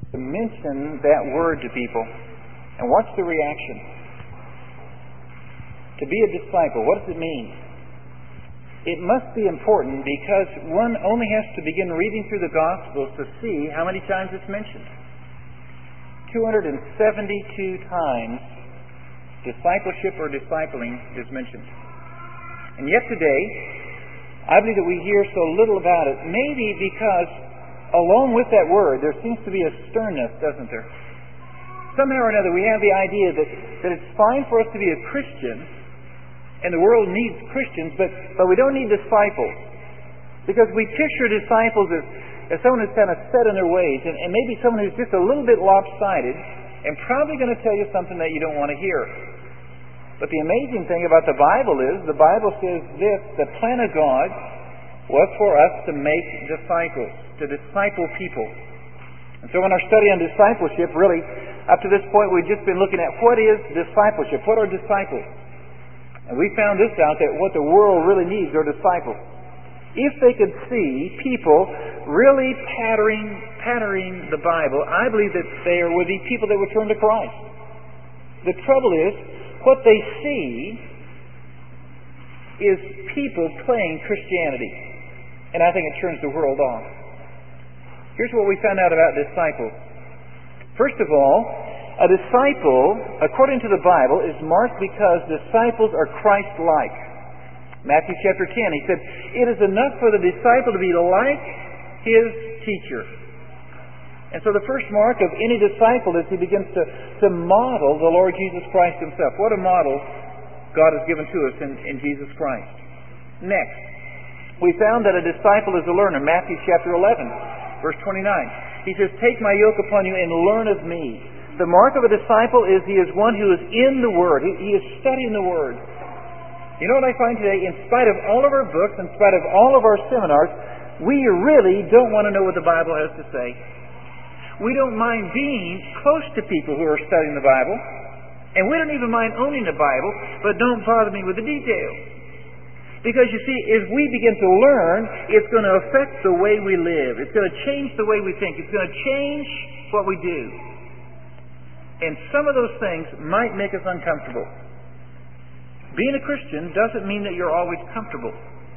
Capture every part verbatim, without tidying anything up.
to mention that word to people. And what's the reaction? To be a disciple, what does it mean? It must be important because one only has to begin reading through the Gospels to see how many times it's mentioned. two hundred seventy-two times discipleship or discipling is mentioned. And yet today, I believe that we hear so little about it, maybe because along with that word there seems to be a sternness, doesn't there? Somehow or another we have the idea that, that it's fine for us to be a Christian, and the world needs Christians, but, but we don't need disciples. Because we picture disciples as, as someone who's kind of set in their ways, and, and maybe someone who's just a little bit lopsided, and probably going to tell you something that you don't want to hear. But the amazing thing about the Bible is, the Bible says this: the plan of God was for us to make disciples, to disciple people. And so in our study on discipleship, really, up to this point we've just been looking at what is discipleship, what are disciples? And we found this out, that what the world really needs are disciples. If they could see people really patterning, patterning the Bible, I believe that there would be people that would turn to Christ. The trouble is, what they see is people playing Christianity. And I think it turns the world off. Here's what we found out about disciples. First of all, a disciple, according to the Bible, is marked because disciples are Christ-like. Matthew chapter ten, he said, "It is enough for the disciple to be like his teacher." And so the first mark of any disciple is he begins to, to model the Lord Jesus Christ himself. What a model God has given to us in, in Jesus Christ. Next, we found that a disciple is a learner. Matthew chapter eleven, verse twenty-nine. He says, "Take my yoke upon you and learn of me." The mark of a disciple is he is one who is in the Word. He, he is studying the Word. You know what I find today? In spite of all of our books, in spite of all of our seminars, we really don't want to know what the Bible has to say. We don't mind being close to people who are studying the Bible. And we don't even mind owning the Bible, but don't bother me with the details. Because you see, as we begin to learn, it's going to affect the way we live. It's going to change the way we think. It's going to change what we do. And some of those things might make us uncomfortable. Being a Christian doesn't mean that you're always comfortable.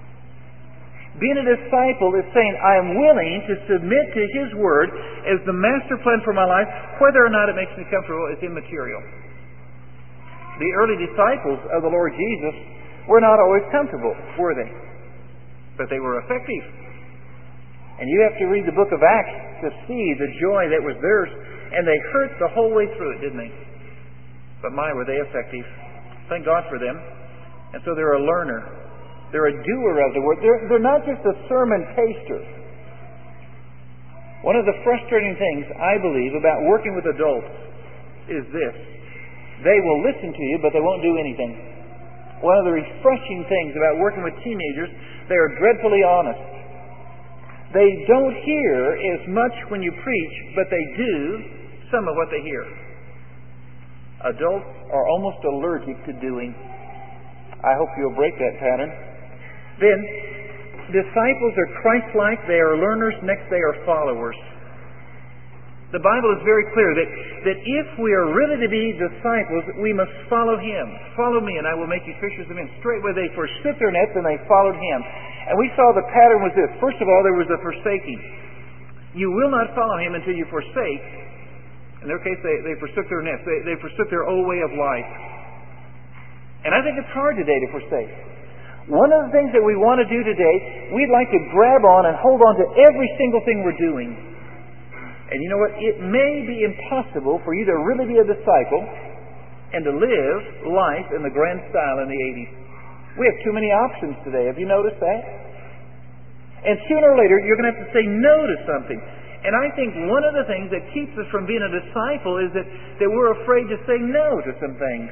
Being a disciple is saying, I am willing to submit to His Word as the master plan for my life. Whether or not it makes me comfortable is immaterial. The early disciples of the Lord Jesus were not always comfortable, were they? But they were effective. And you have to read the book of Acts to see the joy that was theirs. And they hurt the whole way through it, didn't they? But my, were they effective. Thank God for them. And so they're a learner. They're a doer of the Word. They're, they're not just a sermon taster. One of the frustrating things, I believe, about working with adults is this. They will listen to you, but they won't do anything. One of the refreshing things about working with teenagers, they are dreadfully honest. They don't hear as much when you preach, but they do some of what they hear. Adults are almost allergic to doing. I hope you'll break that pattern. Then, disciples are Christ-like. They are learners. Next, they are followers. The Bible is very clear that, that if we are really to be disciples, we must follow Him. Follow me and I will make you fishers of men. Straightway they forsook their nets and they followed Him. And we saw the pattern was this. First of all, there was a forsaking. You will not follow Him until you forsake. In their case, they, they forsook their nets. They, they forsook their old way of life. And I think it's hard today to forsake. One of the things that we want to do today, we'd like to grab on and hold on to every single thing we're doing. And you know what? It may be impossible for you to really be a disciple and to live life in the grand style in the eighties. We have too many options today. Have you noticed that? And sooner or later, you're going to have to say no to something. And I think one of the things that keeps us from being a disciple is that, that we're afraid to say no to some things.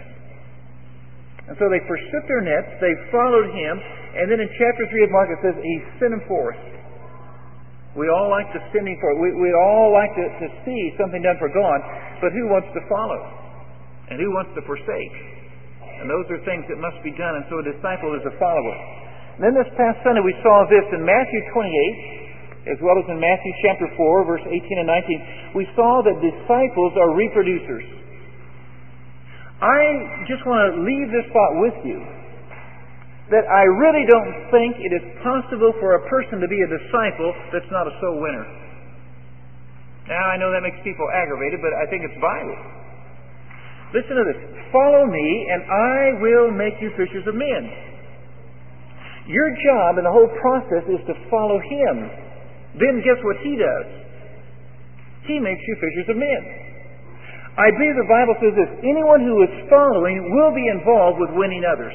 And so they forsook their nets, they followed Him, and then in chapter three of Mark it says, He sent them forth. We all like to send Him forth. We, we all like to, to see something done for God, but who wants to follow? And who wants to forsake? And those are things that must be done, and so a disciple is a follower. And then this past Sunday we saw this in Matthew twenty-eight, as well as in Matthew chapter four, verse eighteen and nineteen, we saw that disciples are reproducers. I just want to leave this thought with you, that I really don't think it is possible for a person to be a disciple that's not a soul winner. Now, I know that makes people aggravated, but I think it's Bible. Listen to this. Follow me, and I will make you fishers of men. Your job in the whole process is to follow Him. Then guess what He does? He makes you fishers of men. I believe the Bible says this: anyone who is following will be involved with winning others.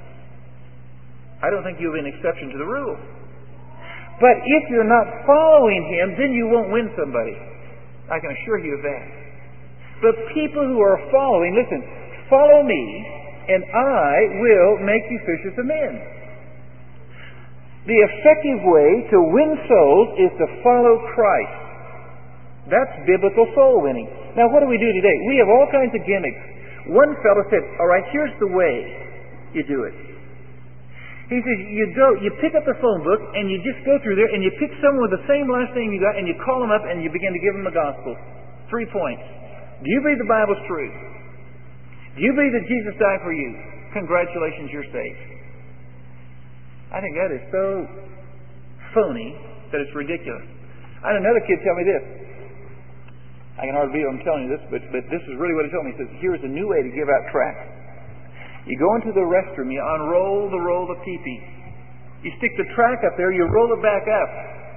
I don't think you'll be an exception to the rule. But if you're not following Him, then you won't win somebody. I can assure you of that. But people who are following, listen, follow me, and I will make you fishers of men. The effective way to win souls is to follow Christ. That's biblical soul winning. Now, what do we do today? We have all kinds of gimmicks. One fellow said, all right, here's the way you do it. He says, you go, you pick up the phone book, and you just go through there, and you pick someone with the same last name you got, and you call them up, and you begin to give them the gospel. Three points. Do you believe the Bible's true? Do you believe that Jesus died for you? Congratulations, you're saved. I think that is so phony that it's ridiculous. I had another kid tell me this. I can hardly believe I'm telling you this, but, but this is really what he told me. He says, here's a new way to give out tracts. You go into the restroom, you unroll the roll of pee-pee. You stick the tract up there, you roll it back up.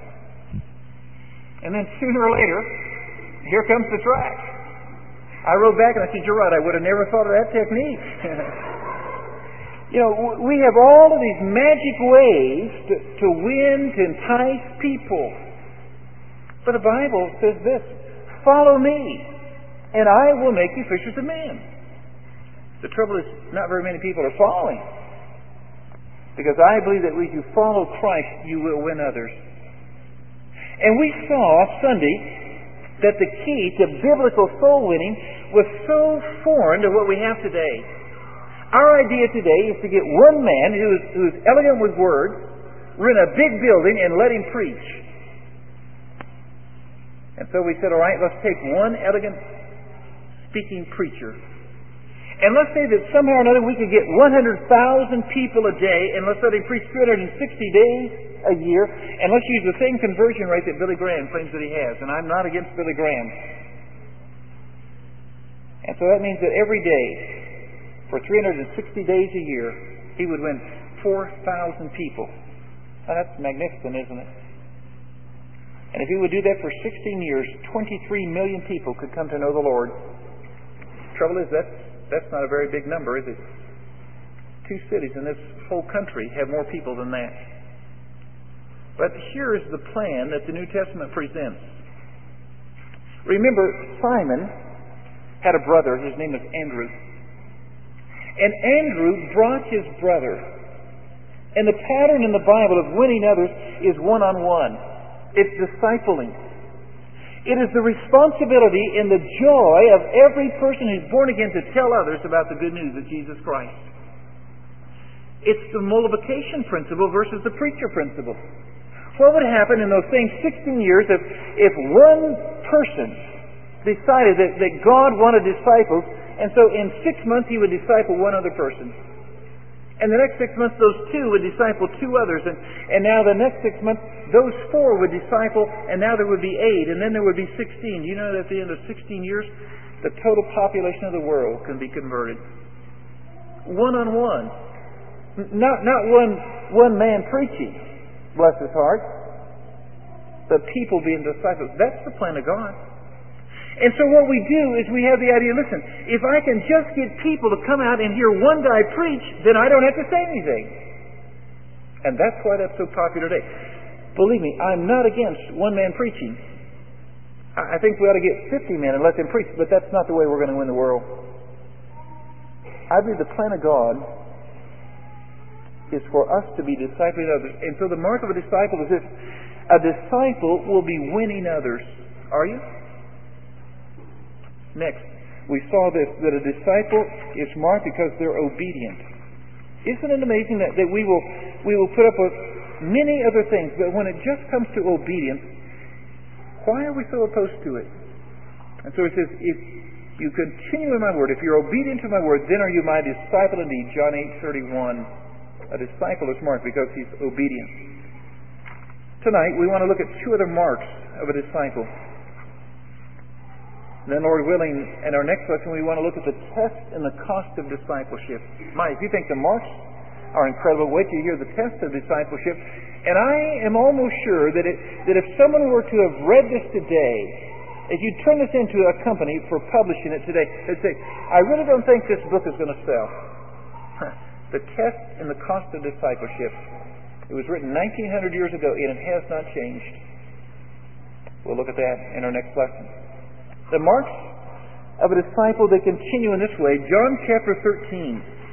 And then sooner or later, here comes the tract. I wrote back and I said, you're right, I would have never thought of that technique. You know, we have all of these magic ways to, to win, to entice people. But the Bible says this: follow me, and I will make you fishers of men. The trouble is, not very many people are following. Because I believe that if you follow Christ, you will win others. And we saw Sunday that the key to biblical soul winning was so foreign to what we have today. Our idea today is to get one man who is, who is elegant with words, rent a big building, and let him preach. And so we said, all right, let's take one elegant speaking preacher. And let's say that somehow or another we could get one hundred thousand people a day, and let's let him preach three hundred sixty days a year, and let's use the same conversion rate that Billy Graham claims that he has. And I'm not against Billy Graham. And so that means that every day, for three hundred sixty days a year, he would win four thousand people. Now, that's magnificent, isn't it? And if he would do that for sixteen years, twenty-three million people could come to know the Lord. Trouble is, that's, that's not a very big number, is it? Two cities in this whole country have more people than that. But here is the plan that the New Testament presents. Remember, Simon had a brother. His name was Andrew. And Andrew brought his brother. And the pattern in the Bible of winning others is one-on-one. It's discipling. It is the responsibility and the joy of every person who's born again to tell others about the good news of Jesus Christ. It's the multiplication principle versus the preacher principle. What would happen in those same sixteen years if, if one person decided that, that God wanted disciples, and so in six months he would disciple one other person? And the next six months, those two would disciple two others. And, and now the next six months, those four would disciple, and now there would be eight, and then there would be sixteen. Do you know that at the end of sixteen years, the total population of the world can be converted? One-on-one. Not, not one, one man preaching, bless his heart, but people being disciples. That's the plan of God. And so what we do is we have the idea, listen, if I can just get people to come out and hear one guy preach, then I don't have to say anything. And that's why that's so popular today. Believe me, I'm not against one man preaching. I think we ought to get fifty men and let them preach, but that's not the way we're going to win the world. I believe the plan of God is for us to be discipling others. And so the mark of a disciple is this: a disciple will be winning others. Are you? Next, we saw this, that a disciple is marked because they're obedient. Isn't it amazing that, that we will we will put up a, many other things, but when it just comes to obedience, why are we so opposed to it? And so he says, if you continue in my word, if you're obedient to my word, then are you my disciple indeed. John eight thirty-one. A disciple is marked because he's obedient. Tonight, we want to look at two other marks of a disciple. And then, Lord willing, in our next lesson, we want to look at the test and the cost of discipleship. My, if you think the marks are incredible, wait till you hear the test of discipleship. And I am almost sure that, it, that if someone were to have read this today, if you turn this into a company for publishing it today, they'd say, I really don't think this book is going to sell. The test and the cost of discipleship. It was written nineteen hundred years ago, and it has not changed. We'll look at that in our next lesson. The marks of a disciple, they continue in this way. John chapter thirteen.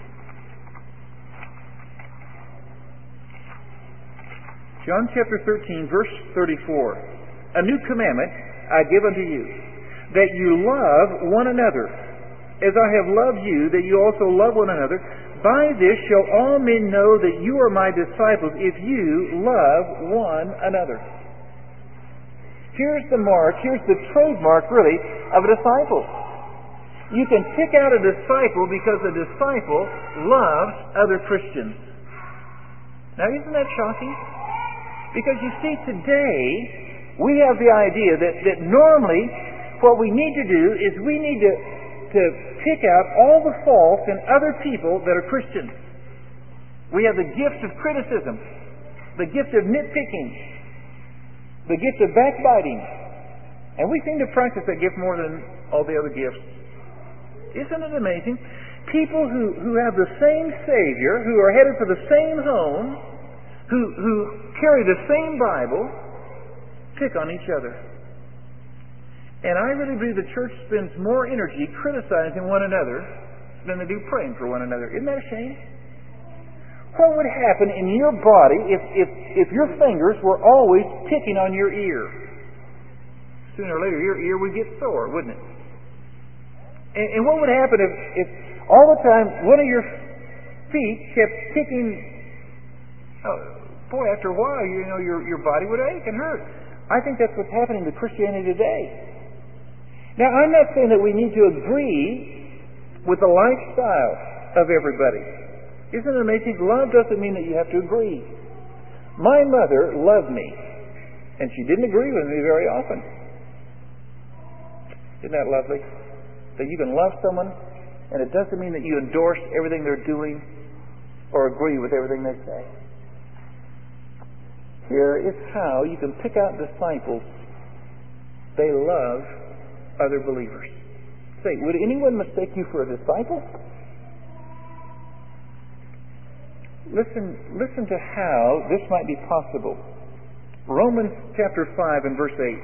John chapter thirteen, verse thirty-four. A new commandment I give unto you, that you love one another, as I have loved you, that you also love one another. By this shall all men know that you are my disciples, if you love one another. Here's the mark, here's the trademark, really, of a disciple. You can pick out a disciple because a disciple loves other Christians. Now, isn't that shocking? Because you see, today, we have the idea that, that normally what we need to do is we need to, to pick out all the faults in other people that are Christians. We have the gift of criticism, the gift of nitpicking, the gift of backbiting. And we seem to practice that gift more than all the other gifts. Isn't it amazing? People who, who have the same Savior, who are headed for the same home, who, who carry the same Bible, pick on each other. And I really believe the church spends more energy criticizing one another than they do praying for one another. Isn't that a shame? What would happen in your body if, if, if your fingers were always picking on your ear? Sooner or later, your ear would get sore, wouldn't it? And, and what would happen if, if all the time one of your feet kept picking? Oh, boy, after a while, you know, your, your body would ache and hurt. I think that's what's happening to Christianity today. Now, I'm not saying that we need to agree with the lifestyle of everybody. Isn't it amazing? Love doesn't mean that you have to agree. My mother loved me, and she didn't agree with me very often. Isn't that lovely? That you can love someone, and it doesn't mean that you endorse everything they're doing or agree with everything they say. Here is how you can pick out disciples. They love other believers. Say, would anyone mistake you for a disciple? Listen, listen to how this might be possible. Romans chapter five and verse eight.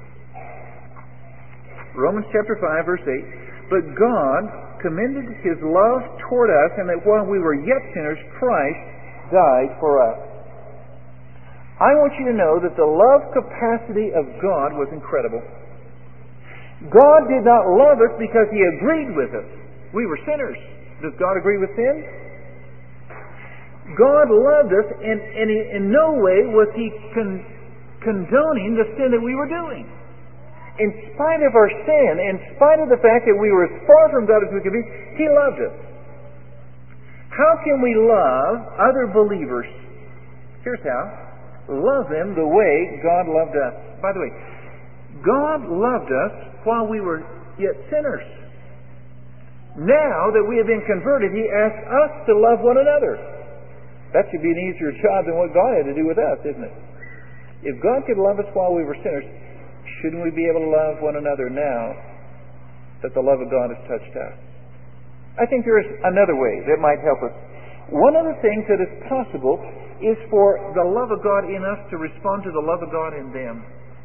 Romans chapter five, verse eight. But God commended His love toward us, and that while we were yet sinners, Christ died for us. I want you to know that the love capacity of God was incredible. God did not love us because He agreed with us. We were sinners. Does God agree with sin? God loved us, and, and in no way was He con, condoning the sin that we were doing. In spite of our sin, in spite of the fact that we were as far from God as we could be, He loved us. How can we love other believers? Here's how. Love them the way God loved us. By the way, God loved us while we were yet sinners. Now that we have been converted, He asks us to love one another. That should be an easier job than what God had to do with us, isn't it? If God could love us while we were sinners, shouldn't we be able to love one another now that the love of God has touched us? I think there is another way that might help us. One of the things that is possible is for the love of God in us to respond to the love of God in them.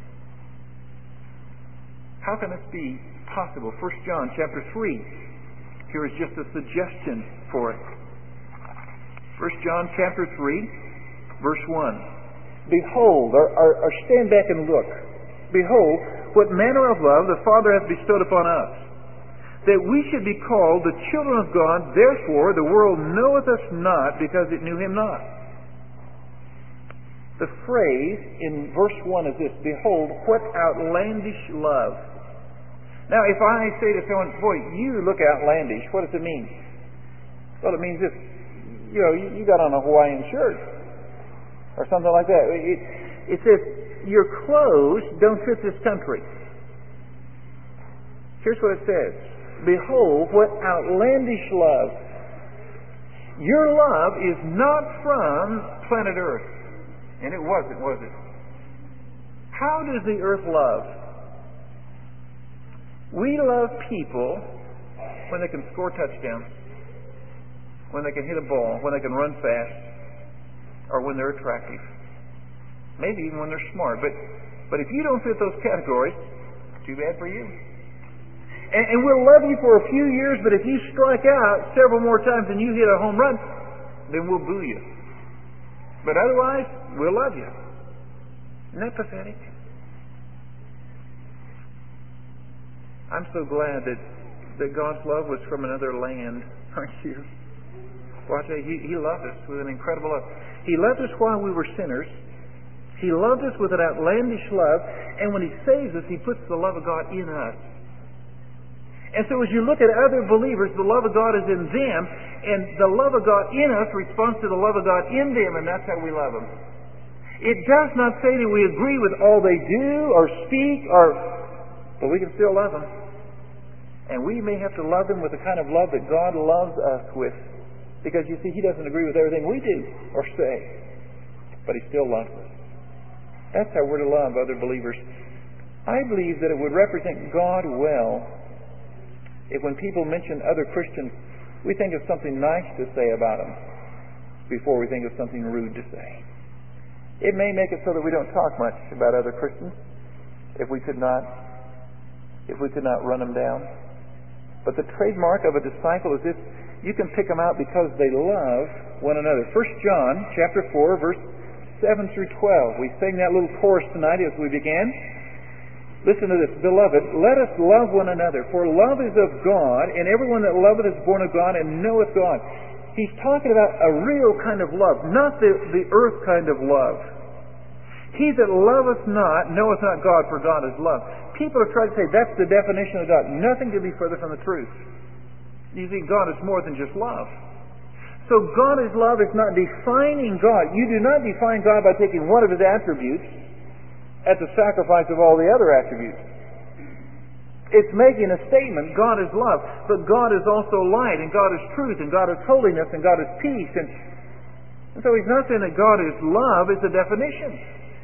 How can this be possible? First John chapter three. Here is just a suggestion for it. First John chapter three, verse one. Behold, or, or, or stand back and look. Behold, what manner of love the Father hath bestowed upon us, that we should be called the children of God. Therefore the world knoweth us not, because it knew Him not. The phrase in verse one is this: behold, what outlandish love. Now, if I say to someone, boy, you look outlandish, what does it mean? Well, it means this: you know, you, you got on a Hawaiian shirt or something like that. It, it says your clothes don't fit this country. Here's what it says: behold, what outlandish love. Your love is not from planet Earth. And it wasn't, was it? How does the earth love? We love people when they can score touchdowns, when they can hit a ball, when they can run fast, or when they're attractive. Maybe even when they're smart. But but if you don't fit those categories, too bad for you. And, and we'll love you for a few years, but if you strike out several more times than you hit a home run, then we'll boo you. But otherwise, we'll love you. Isn't that pathetic? I'm so glad that, that God's love was from another land, aren't you? Well, I tell you, he, he loved us with an incredible love. He loved us while we were sinners. He loved us with an outlandish love. And when He saves us, He puts the love of God in us. And so as you look at other believers, the love of God is in them, and the love of God in us responds to the love of God in them, and that's how we love them. It does not say that we agree with all they do or speak, or, but we can still love them. And we may have to love them with the kind of love that God loves us with. Because you see, He doesn't agree with everything we do or say, but He still loves us. That's how we're to love other believers. I believe that it would represent God well if when people mention other Christians, we think of something nice to say about them before we think of something rude to say. It may make it so that we don't talk much about other Christians if we could not if we could not run them down. But the trademark of a disciple is this: you can pick them out because they love one another. First John chapter four, verse seven through twelve. We sang that little chorus tonight as we began. Listen to this: beloved, let us love one another, for love is of God, and everyone that loveth is born of God and knoweth God. He's talking about a real kind of love, not the, the earth kind of love. He that loveth not knoweth not God, for God is love. People have tried to say that's the definition of God. Nothing could be further from the truth. You see, God is more than just love. So God is love is not defining God. You do not define God by taking one of His attributes at the sacrifice of all the other attributes. It's making a statement: God is love, but God is also light, and God is truth, and God is holiness, and God is peace. And, and so He's not saying that God is love is a definition,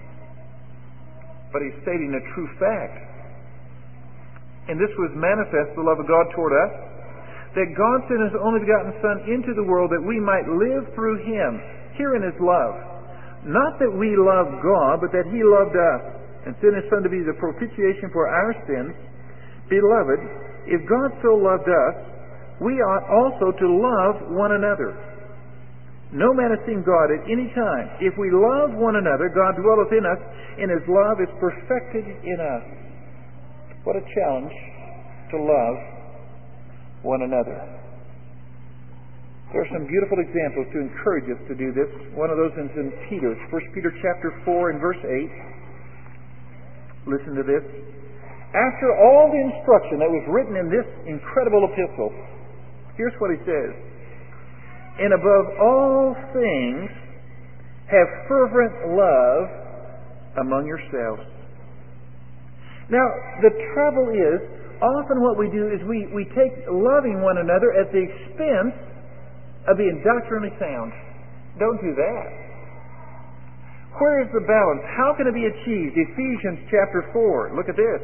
but He's stating a true fact. And this was manifest, the love of God toward us, that God sent His only begotten Son into the world that we might live through Him. Herein is love. Not that we loved God, but that He loved us, and sent His Son to be the propitiation for our sins. Beloved, if God so loved us, we ought also to love one another. No man has seen God at any time. If we love one another, God dwelleth in us, and His love is perfected in us. What a challenge to love one another. There are some beautiful examples to encourage us to do this. One of those is in Peter, First Peter chapter four and verse eight. Listen to this. After all the instruction that was written in this incredible epistle, here's what he says: and above all things, have fervent love among yourselves. Now, the trouble is, often what we do is we, we take loving one another at the expense of being doctrinally sound. Don't do that. Where is the balance? How can it be achieved? Ephesians chapter four. Look at this.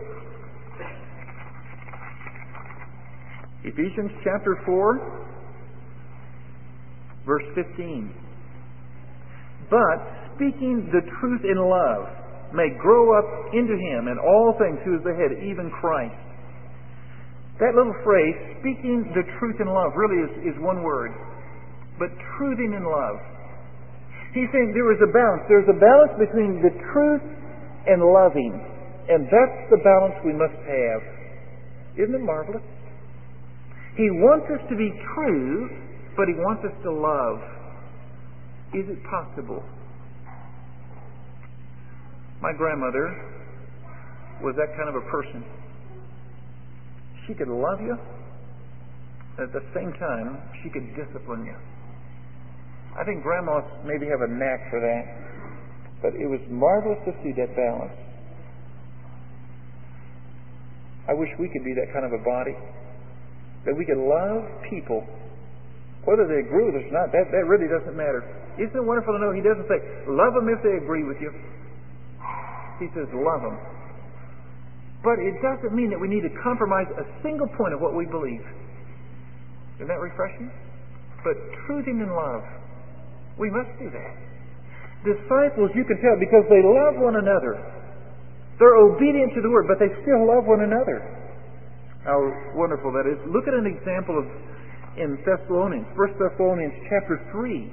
Ephesians chapter four, verse fifteen. But speaking the truth in love may grow up into Him in all things, who is the head, even Christ. That little phrase, speaking the truth in love, really is, is one word. But truthing in love. He's saying there is a balance. There's a balance between the truth and loving. And that's the balance we must have. Isn't it marvelous? He wants us to be true, but He wants us to love. Is it possible? My grandmother was that kind of a person. She could love you, and at the same time, she could discipline you. I think grandmas maybe have a knack for that, but it was marvelous to see that balance. I wish we could be that kind of a body, that we could love people, whether they agree with us or not. That, that really doesn't matter. Isn't it wonderful to know He doesn't say, love them if they agree with you. He says, love them. But it doesn't mean that we need to compromise a single point of what we believe. Isn't that refreshing? But truthing in love, we must do that. Disciples, you can tell, because they love one another. They're obedient to the Word, but they still love one another. How wonderful that is. Look at an example of in Thessalonians, First Thessalonians chapter three.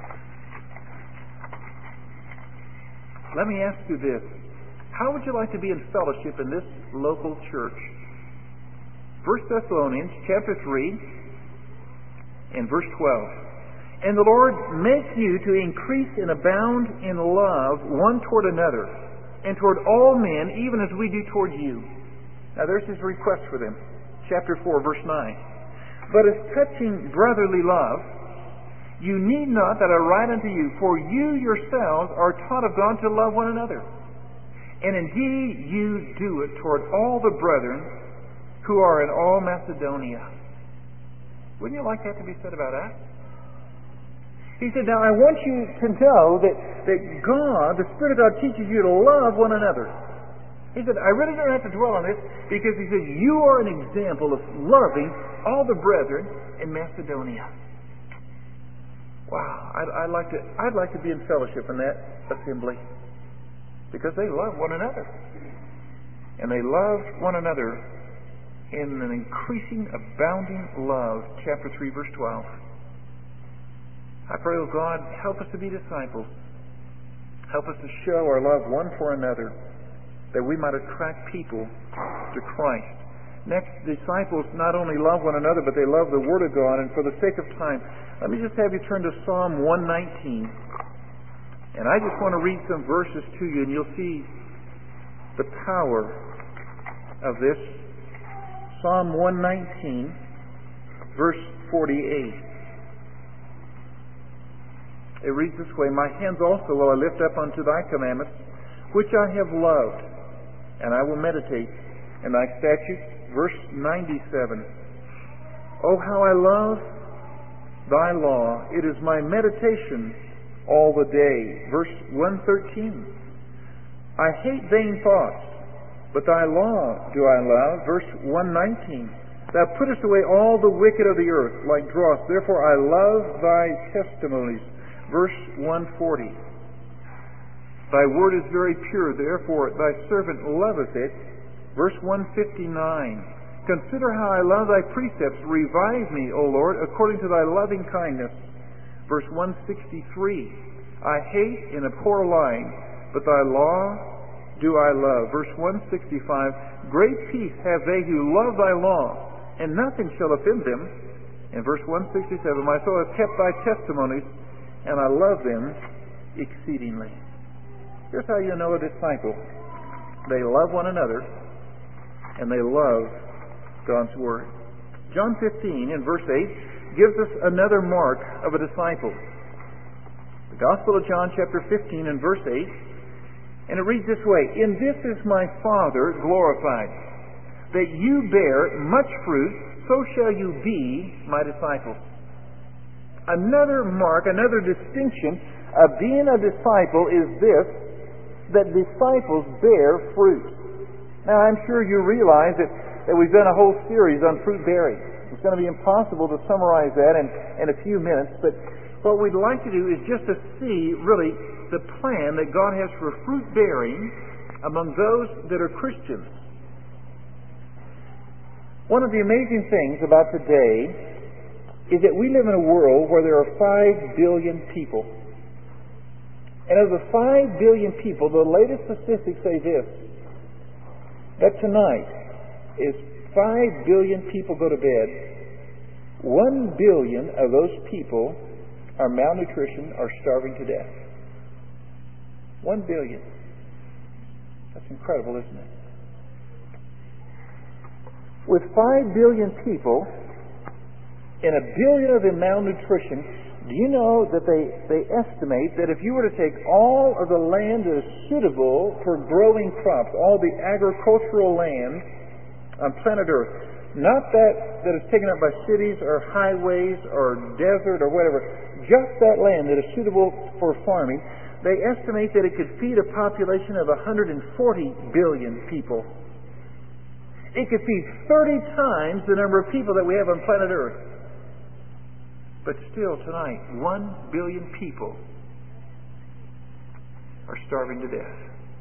Let me ask you this. How would you like to be in fellowship in this local church? First Thessalonians chapter three and verse twelve. And the Lord make you to increase and abound in love one toward another, and toward all men, even as we do toward you. Now there's His request for them. Chapter four, verse nine. But as touching brotherly love, you need not that I write unto you, for you yourselves are taught of God to love one another. And indeed you do it toward all the brethren who are in all Macedonia. Wouldn't you like that to be said about us? He said, now I want you to know that, that God, the Spirit of God, teaches you to love one another. He said, I really don't have to dwell on this, because he said, you are an example of loving all the brethren in Macedonia. Wow, I'd, I'd like to I'd like to be in fellowship in that assembly, because they love one another. And they love one another in an increasing, abounding love. Chapter three, verse twelve. I pray, oh God, help us to be disciples. Help us to show our love one for another, that we might attract people to Christ. Next, disciples not only love one another, but they love the Word of God. And for the sake of time, let me just have you turn to Psalm one nineteen. And I just want to read some verses to you, and you'll see the power of this. Psalm one nineteen, verse forty-eight. It reads this way, my hands also will I lift up unto thy commandments, which I have loved, and I will meditate in thy statutes. Verse ninety-seven. Oh, how I love thy law. It is my meditation all the day. Verse one thirteen. I hate vain thoughts, but thy law do I love. Verse one nineteen. Thou puttest away all the wicked of the earth like dross. Therefore I love thy testimonies. Verse one forty. Thy word is very pure, therefore thy servant loveth it. Verse one fifty-nine. Consider how I love thy precepts. Revive me, O Lord, according to thy loving kindness. Verse one sixty-three. I hate and abhor lying, but thy law do I love. Verse one sixty-five. Great peace have they who love thy law, and nothing shall offend them. In verse one sixty-seven. My soul hath kept thy testimonies, and I love them exceedingly. Here's how you know a disciple. They love one another, and they love God's Word. John fifteen in verse eight gives us another mark of a disciple. The Gospel of John chapter fifteen and verse eight, and it reads this way, in this is my Father glorified, that you bear much fruit, so shall you be my disciples. Another mark, another distinction of being a disciple is this, that disciples bear fruit. Now, I'm sure you realize that, that we've done a whole series on fruit bearing. It's going to be impossible to summarize that in, in a few minutes, but what we'd like to do is just to see, really, the plan that God has for fruit bearing among those that are Christians. One of the amazing things about today is that we live in a world where there are five billion people. And of the five billion people, the latest statistics say this, that tonight, as five billion people go to bed, one billion of those people are malnutrition or starving to death. One billion. That's incredible, isn't it? With five billion people and a billion of them malnutrition, do you know that they, they estimate that if you were to take all of the land that is suitable for growing crops, all the agricultural land on planet Earth, not that that is taken up by cities or highways or desert or whatever, just that land that is suitable for farming, they estimate that it could feed a population of one hundred forty billion people. It could feed thirty times the number of people that we have on planet Earth. But still tonight, one billion people are starving to death.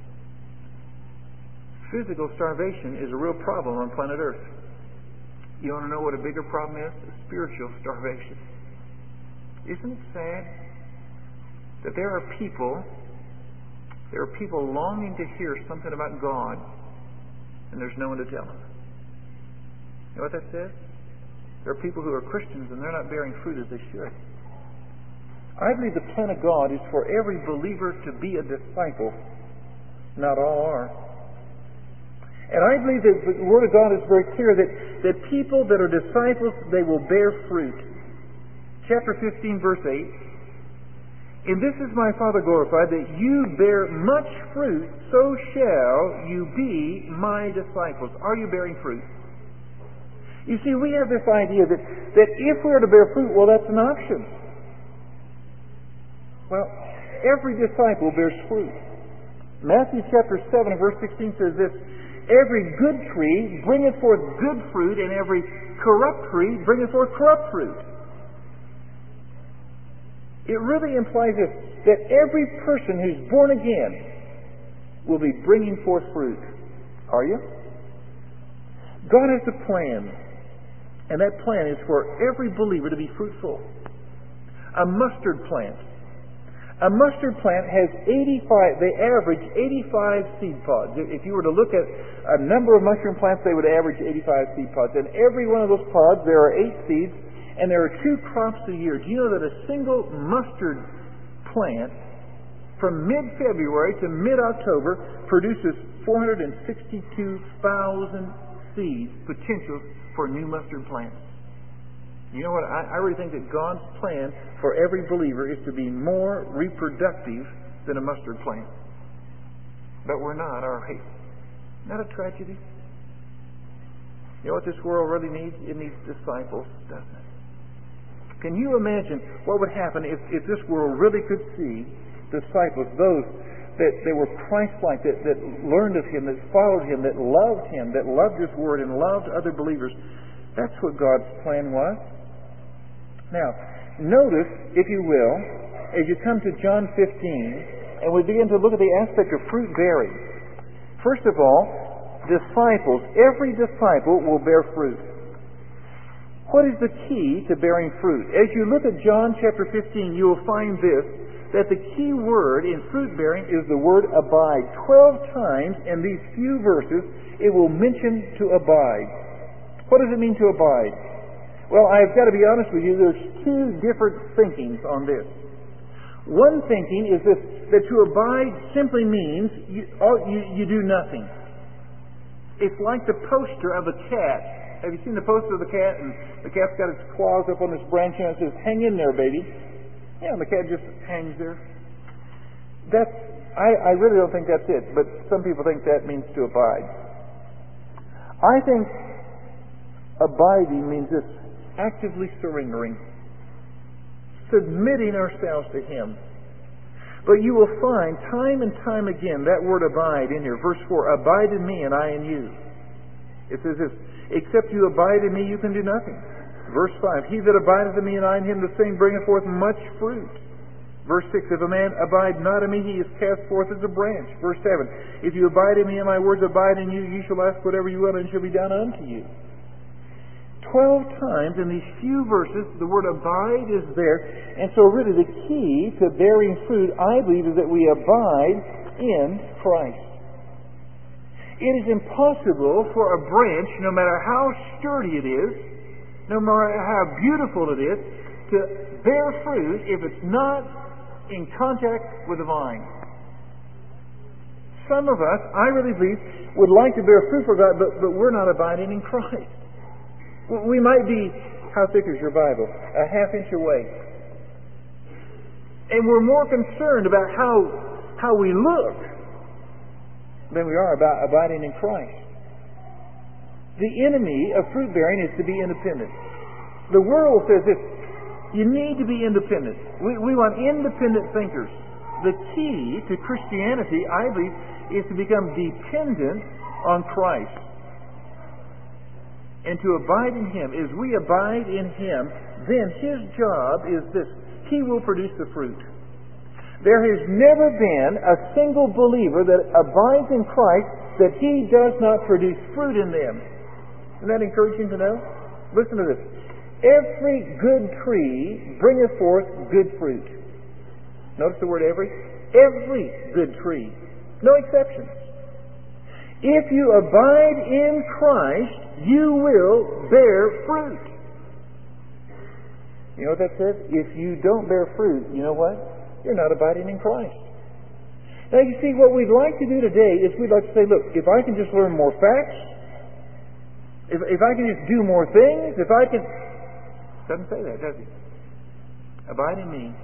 Physical starvation is a real problem on planet Earth. You want to know what a bigger problem is? Spiritual starvation. Isn't it sad that there are people, there are people longing to hear something about God, and there's no one to tell them? You know what that says? There are people who are Christians and they're not bearing fruit as they should. I believe the plan of God is for every believer to be a disciple. Not all are. And I believe that the Word of God is very clear that, that people that are disciples, they will bear fruit. Chapter fifteen, verse eight. And this is my Father glorified, that you bear much fruit, so shall you be my disciples. Are you bearing fruit? You see, we have this idea that, that if we are to bear fruit, well, that's an option. Well, every disciple bears fruit. Matthew chapter seven and verse sixteen says this, every good tree bringeth forth good fruit, and every corrupt tree bringeth forth corrupt fruit. It really implies this, that every person who's born again will be bringing forth fruit. Are you? God has a plan. And that plan is for every believer to be fruitful. A mustard plant. A mustard plant has eighty-five, they average eighty-five seed pods. If you were to look at a number of mushroom plants, they would average eighty-five seed pods. And every one of those pods, there are eight seeds, and there are two crops a year. Do you know that a single mustard plant from mid-February to mid-October produces four hundred sixty-two thousand seeds, potentials for new mustard plants? You know what? I, I really think that God's plan for every believer is to be more reproductive than a mustard plant. But we're not, are we? Isn't that a tragedy? You know what this world really needs? It needs disciples, doesn't it? Can you imagine what would happen if, if this world really could see disciples, those that, that were Christ-like, that, that learned of Him, that followed Him, that loved Him, that loved His Word and loved other believers? That's what God's plan was. Now, notice, if you will, as you come to John fifteen, and we begin to look at the aspect of fruit bearing. First of all, disciples. Every disciple will bear fruit. What is the key to bearing fruit? As you look at John chapter fifteen, you will find this, that the key word in fruit bearing is the word abide. Twelve times in these few verses it will mention to abide. What does it mean to abide? Well, I've got to be honest with you, there's two different thinkings on this. One thinking is this, that to abide simply means you, oh, you, you do nothing. It's like the poster of a cat. Have you seen the poster of the cat? And the cat's got its claws up on this branch and it says, hang in there, baby. Yeah, and the cat just hangs there. That's, I, I really don't think that's it, but some people think that means to abide. I think abiding means this, actively surrendering, submitting ourselves to Him. But you will find time and time again that word abide in here. Verse four, abide in me and I in you. It says this, except you abide in me, you can do nothing. Verse five, he that abideth in me and I in him, the same bringeth forth much fruit. Verse six, if a man abide not in me, he is cast forth as a branch. Verse seven, if you abide in me and my words abide in you, you shall ask whatever you will and it shall be done unto you. Twelve times in these few verses, the word abide is there. And so really the key to bearing fruit, I believe, is that we abide in Christ. It is impossible for a branch, no matter how sturdy it is, no matter how beautiful it is, to bear fruit if it's not in contact with the vine. some of us, I really believe, would like to bear fruit for God, but, but we're not abiding in Christ. We might be, how thick is your Bible? A half inch away. And we're more concerned about how, how we look than we are about abiding in Christ. The enemy of fruit bearing is to be independent. The world says this, you need to be independent. We, we want independent thinkers. The key to Christianity, I believe, is to become dependent on Christ and to abide in Him. As we abide in Him, then His job is this. He will produce the fruit. There has never been a single believer that abides in Christ that He does not produce fruit in them. Isn't that encouraging to know? Listen to this. Every good tree bringeth forth good fruit. Notice the word every. Every good tree. No exceptions. If you abide in Christ, you will bear fruit. You know what that says? If you don't bear fruit, you know what? You're not abiding in Christ. Now you see, what we'd like to do today is we'd like to say, look, if I can just learn more facts, if, if I can just do more things, if I can... It doesn't say that, does it? Abide in me.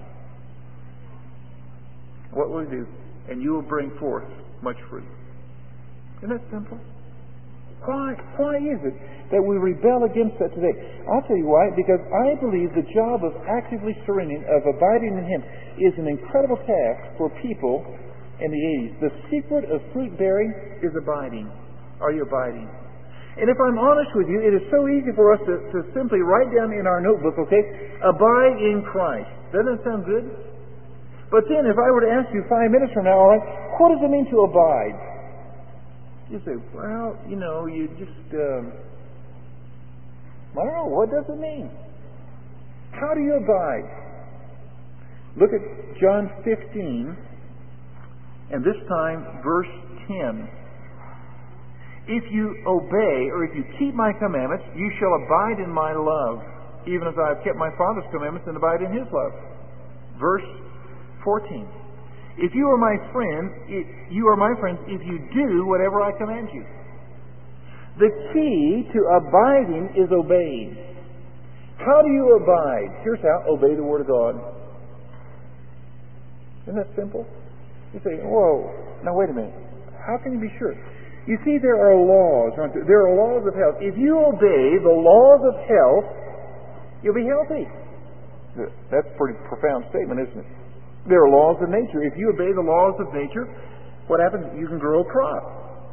What will you do? And you will bring forth much fruit. Isn't that simple? Why? Why is it that we rebel against that today? I'll tell you why. Because I believe the job of actively surrendering, of abiding in Him, is an incredible task for people in the eighties. The secret of fruit bearing is abiding. Are you abiding? And if I'm honest with you, it is so easy for us to, to simply write down in our notebook, okay, abide in Christ. Doesn't that sound good? But then if I were to ask you five minutes from now, all right, what does it mean to abide? You say, well, you know, you just, um, I don't know, what does it mean? How do you abide? Look at John fifteen, and this time verse ten. If you obey, or if you keep my commandments, you shall abide in my love, even as I have kept my Father's commandments and abide in His love. Verse fourteen. If you are my friends, you are my friends if you do whatever I command you. The key to abiding is obeying. How do you abide? Here's how. Obey the Word of God. Isn't that simple? You say, whoa, now wait a minute. How can you be sure? You see, there are laws. Aren't there? There are laws of health. If you obey the laws of health, you'll be healthy. That's a pretty profound statement, isn't it? There are laws of nature. If you obey the laws of nature, what happens? You can grow a crop.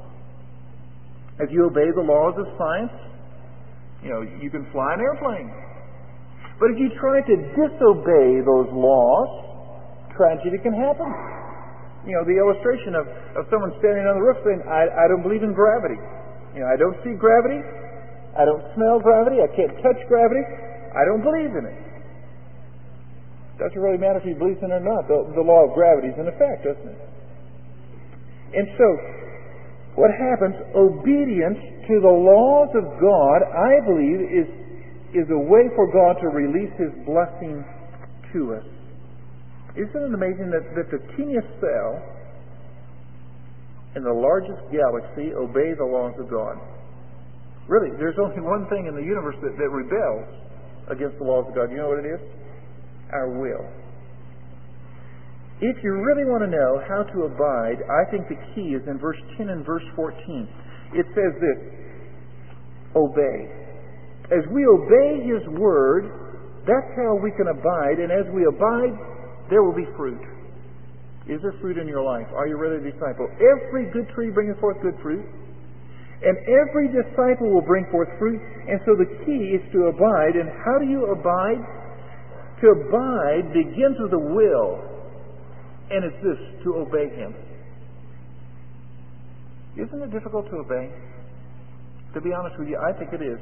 If you obey the laws of science, you know, you can fly an airplane. But if you try to disobey those laws, tragedy can happen. You know, the illustration of, of someone standing on the roof saying, I, I don't believe in gravity. You know, I don't see gravity. I don't smell gravity. I can't touch gravity. I don't believe in it. Doesn't really matter if he believes in it or not. The, the law of gravity is in effect, doesn't it? And so, what happens? Obedience to the laws of God, I believe, is, is a way for God to release His blessing to us. Isn't it amazing that, that the teeniest cell in the largest galaxy obey the laws of God? Really, there's only one thing in the universe that, that rebels against the laws of God. You know what it is? Our will. If you really want to know how to abide, I think the key is in verse ten and verse fourteen. It says this, obey. As we obey His Word, that's how we can abide, and as we abide, there will be fruit. Is there fruit in your life? Are you really a disciple? Every good tree bringeth forth good fruit, and every disciple will bring forth fruit, and so the key is to abide. And how do you abide? To abide begins with a will, and it's this, to obey Him. Isn't it difficult to obey? To be honest with you, I think it is.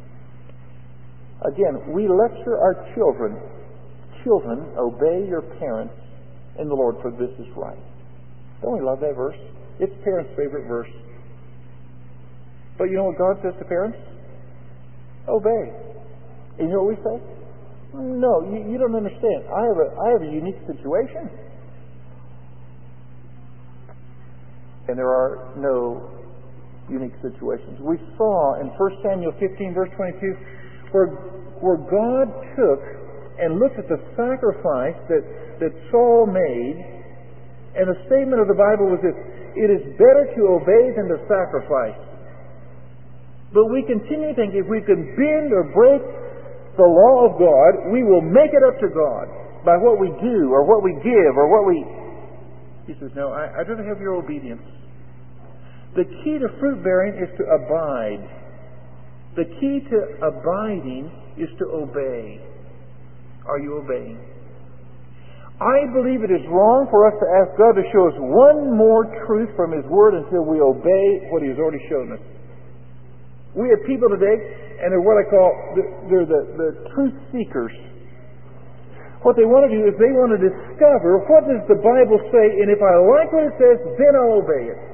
Again, we lecture our children, children, obey your parents in the Lord, for this is right. Don't we love that verse? It's parents' favorite verse. But you know what God says to parents? Obey. And you know what we say? No, you, you don't understand. I have a I have a unique situation. and there are no unique situations. We saw in First Samuel fifteen, verse twenty-two, where, where God took and looked at the sacrifice that, that Saul made, and the statement of the Bible was this: it is better to obey than to sacrifice. But we continue to think if we can bend or break the law of God, we will make it up to God by what we do or what we give or what we... He says, no, I, I'd rather have your obedience. The key to fruit bearing is to abide. The key to abiding is to obey. Are you obeying? I believe it is wrong for us to ask God to show us one more truth from His Word until we obey what He has already shown us. We have people today, and they're what I call, they're the, the truth seekers. What they want to do is they want to discover what does the Bible say, and if I like what it says, then I'll obey it.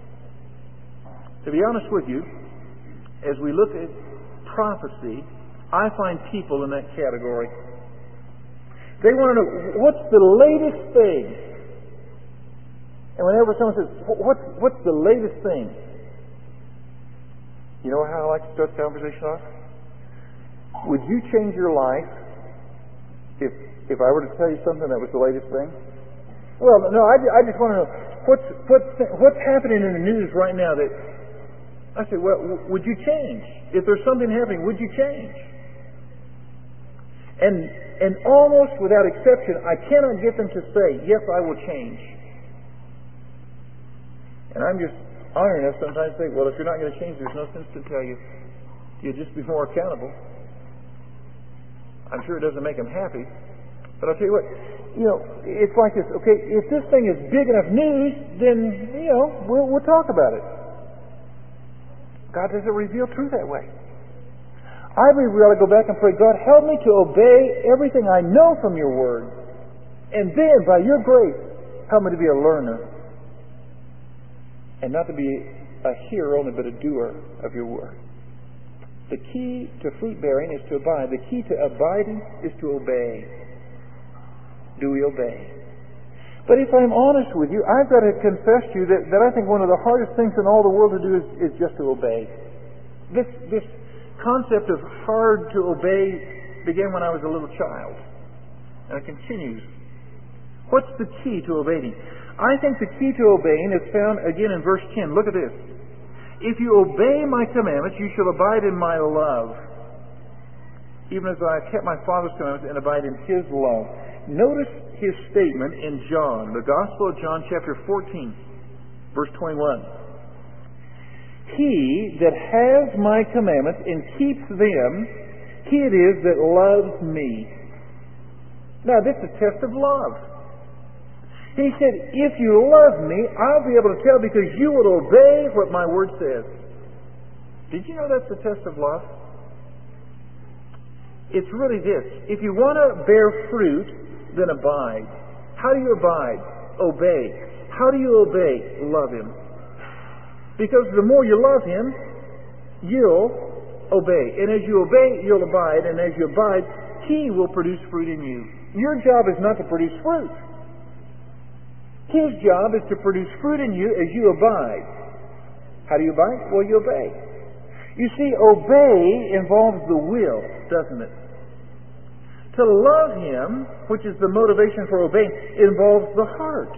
To be honest with you, as we look at prophecy, I find people in that category. They want to know, what's the latest thing? And whenever someone says, what's, what's the latest thing? You know how I like to start the conversation off? Would you change your life if if I were to tell you something that was the latest thing? Well, no, I, I just want to know, what's, what's, what's happening in the news right now that... I say, well, would you change? If there's something happening, would you change? And and almost without exception, I cannot get them to say, yes, I will change. And I'm just honoring enough sometimes to say, well, if you're not going to change, there's no sense to tell you. You'll just be more accountable. I'm sure it doesn't make them happy. But I'll tell you what, you know, it's like this, okay, if this thing is big enough news, then, you know, we'll, we'll talk about it. God doesn't reveal truth that way. I believe we ought to go back and pray, God, help me to obey everything I know from your word. And then, by your grace, help me to be a learner. And not to be a hearer only, but a doer of your word. The key to fruit bearing is to abide. The key to abiding is to obey. Do we obey? But if I'm honest with you, I've got to confess to you that, that I think one of the hardest things in all the world to do is, is just to obey. This, this concept of hard to obey began when I was a little child. And it continues. What's the key to obeying? I think the key to obeying is found again in verse ten. Look at this. If you obey my commandments, you shall abide in my love, even as I have kept my Father's commandments and abide in His love. Notice His statement in John, the Gospel of John, chapter fourteen, verse twenty-one. He that has my commandments and keeps them, he it is that loves me. Now, this is a test of love. He said, if you love me, I'll be able to tell because you will obey what my word says. Did you know that's the test of love? It's really this. If you want to bear fruit, then abide. How do you abide? Obey. How do you obey? Love Him. Because the more you love Him, you'll obey. And as you obey, you'll abide. And as you abide, He will produce fruit in you. Your job is not to produce fruit. His job is to produce fruit in you as you abide. How do you abide? Well, you obey. You see, obey involves the will, doesn't it? To love Him, which is the motivation for obeying, involves the heart.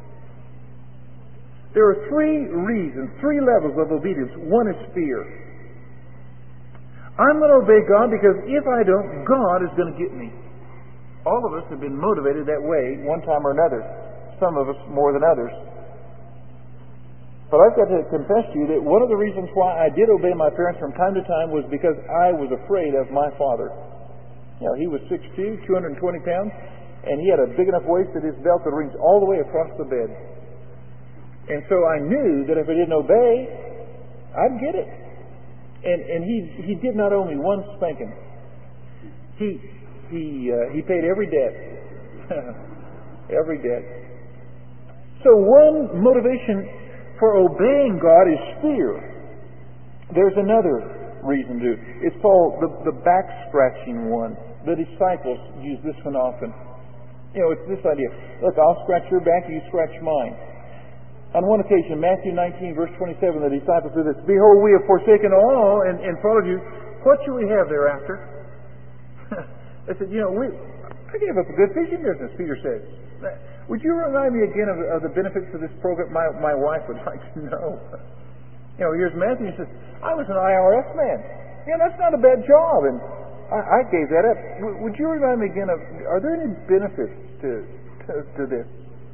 There are three reasons, three levels of obedience. One is fear. I'm going to obey God because if I don't, God is going to get me. All of us have been motivated that way one time or another. Some of us more than others. But I've got to confess to you that one of the reasons why I did obey my parents from time to time was because I was afraid of my father. You know, he was six foot two, two hundred twenty pounds, and he had a big enough waist that his belt could reach all the way across the bed. And so I knew that if I didn't obey, I'd get it. And and he he did not owe me one spanking. He he uh, he paid every debt, every debt. So one motivation for obeying God is fear. There's another reason to. It's called the the back scratching one. The disciples use this one often. You know, it's this idea. Look, I'll scratch your back, you scratch mine. On one occasion, Matthew nineteen, verse twenty-seven, the disciples said this, "Behold, we have forsaken all and, and followed you. What shall we have thereafter?" They said, "You know, we, I gave up a good fishing business," Peter said. "Would you remind me again of, of the benefits of this program? My, my wife would like to know." You know, here's Matthew. He says, "I was an I R S man. Yeah, that's not a bad job, and I, I gave that up. W- would you remind me again of, are there any benefits to, to, to this?"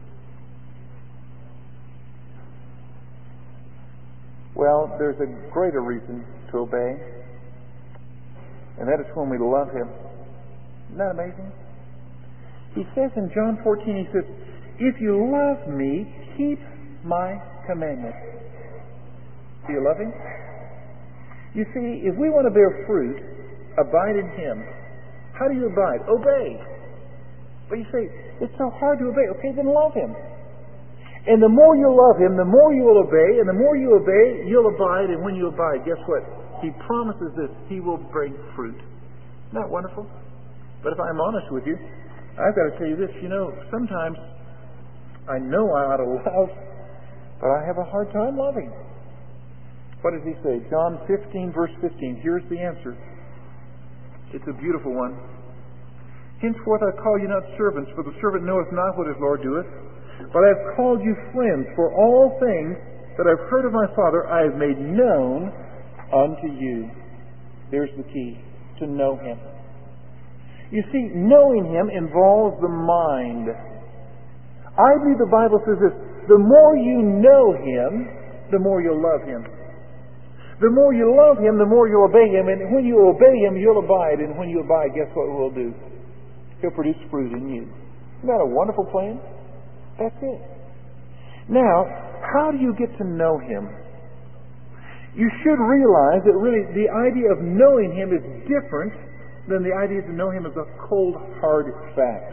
Well, there's a greater reason to obey, and that is when we love Him. Isn't that amazing? He says in John fourteen, he says, "If you love me, keep my commandments." Do you love Him? You see, if we want to bear fruit, abide in Him. How do you abide? Obey. But you say, it's so hard to obey. Okay, then love Him. And the more you love Him, the more you will obey, and the more you obey, you'll abide, and when you abide, guess what? He promises this, He will bring fruit. Isn't that wonderful? But if I'm honest with you, I've got to tell you this, you know, sometimes I know I ought to love, but I have a hard time loving. What does He say? John fifteen, verse fifteen. Here's the answer. It's a beautiful one. "Henceforth I call you not servants, for the servant knoweth not what his Lord doeth. But I have called you friends, for all things that I've heard of my Father I have made known unto you." There's the key, to know Him. You see, knowing Him involves the mind. I believe the Bible says this, the more you know Him, the more you'll love Him. The more you love Him, the more you'll obey Him. And when you obey Him, you'll abide. And when you abide, guess what He'll do? He'll produce fruit in you. Isn't that a wonderful plan? That's it. Now, how do you get to know Him? You should realize that really the idea of knowing Him is different than the idea to know Him as a cold, hard fact.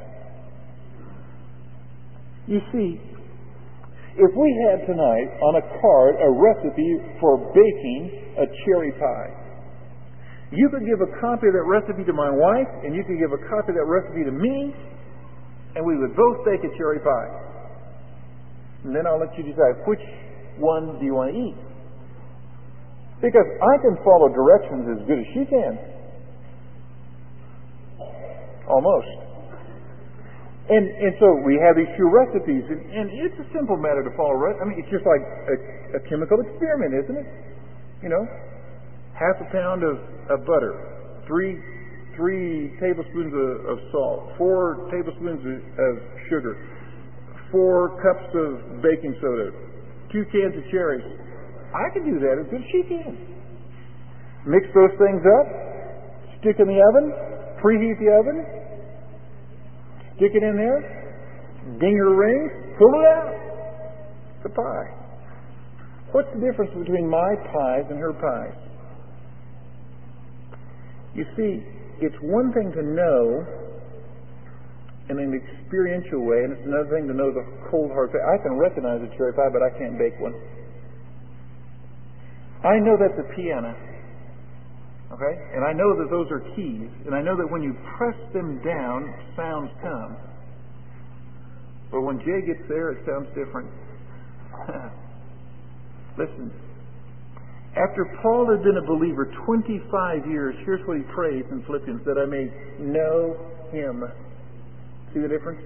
You see, if we had tonight on a card a recipe for baking a cherry pie, you could give a copy of that recipe to my wife, and you could give a copy of that recipe to me, and we would both bake a cherry pie. And then I'll let you decide which one do you want to eat. Because I can follow directions as good as she can. Almost. And and so we have these few recipes, and, and it's a simple matter to follow. Right? I mean, it's just like a, a chemical experiment, isn't it? You know, half a pound of, of butter, three three tablespoons of, of salt, four tablespoons of, of sugar, four cups of baking soda, two cans of cherries. I can do that as good as she can. Mix those things up, stick in the oven, preheat the oven, stick it in there, ding your rings, pull it out. It's a pie. What's the difference between my pies and her pies? You see, it's one thing to know in an experiential way, and it's another thing to know the cold hard fact. I can recognize a cherry pie, but I can't bake one. I know that's a piano, okay? And I know that those are keys, and I know that when you press them down, sounds come. But when Jay gets there, it sounds different. Listen, after Paul had been a believer twenty-five years, here's what he prays in Philippians, that I may know Him. See the difference?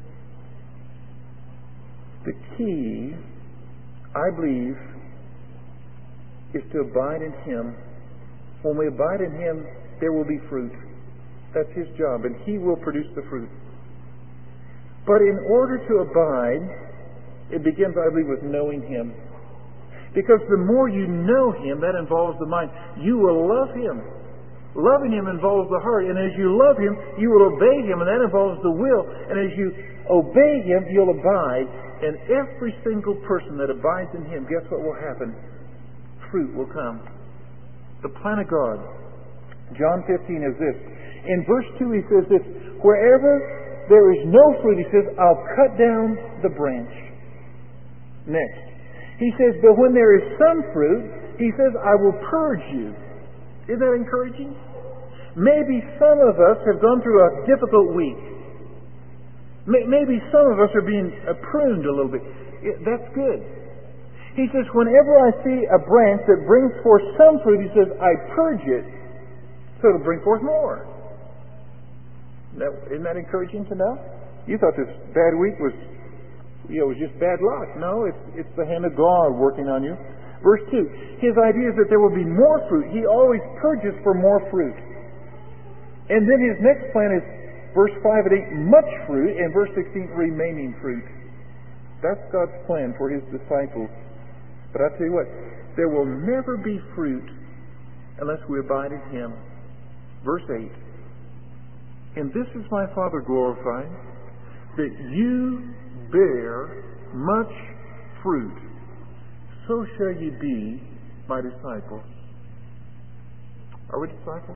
The key, I believe, is to abide in Him. When we abide in Him, there will be fruit. That's His job, and He will produce the fruit. But in order to abide, it begins, I believe, with knowing Him. Because the more you know Him, that involves the mind. You will love Him. Loving Him involves the heart. And as you love Him, you will obey Him, and that involves the will. And as you obey Him, you'll abide. And every single person that abides in Him, guess what will happen? Fruit will come. The plan of God. John fifteen is this. In verse two he says this, wherever there is no fruit, he says, I'll cut down the branch. Next. He says, but when there is some fruit, he says, I will purge you. Isn't that encouraging? Maybe some of us have gone through a difficult week. Maybe some of us are being pruned a little bit. That's good. He says, whenever I see a branch that brings forth some fruit, he says, I purge it so it'll bring forth more. Now, isn't that encouraging to know? You thought this bad week was, you know, it was just bad luck. No, it's, it's the hand of God working on you. Verse two, his idea is that there will be more fruit. He always purges for more fruit. And then his next plan is verse five and eight, much fruit, and verse sixteen, remaining fruit. That's God's plan for his disciples. But I tell you what, there will never be fruit unless we abide in him. Verse eight, and this is my Father glorified, that you bear much fruit. So shall ye be my disciples. Are we disciples?